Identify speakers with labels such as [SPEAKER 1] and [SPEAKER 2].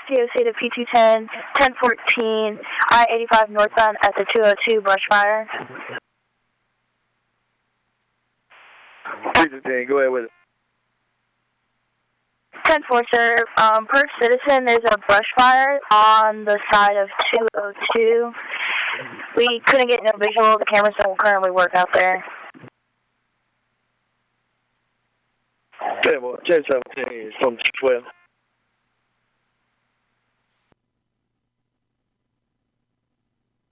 [SPEAKER 1] COC to P210, 1014, I-85 northbound at the 202 brush fire.
[SPEAKER 2] P210, go ahead with it.
[SPEAKER 1] 10-4, sir. Per citizen, there's a brush fire on the side of 202. We couldn't get no visual. The cameras don't currently work out there.
[SPEAKER 2] Okay, well, 1017 is from 12.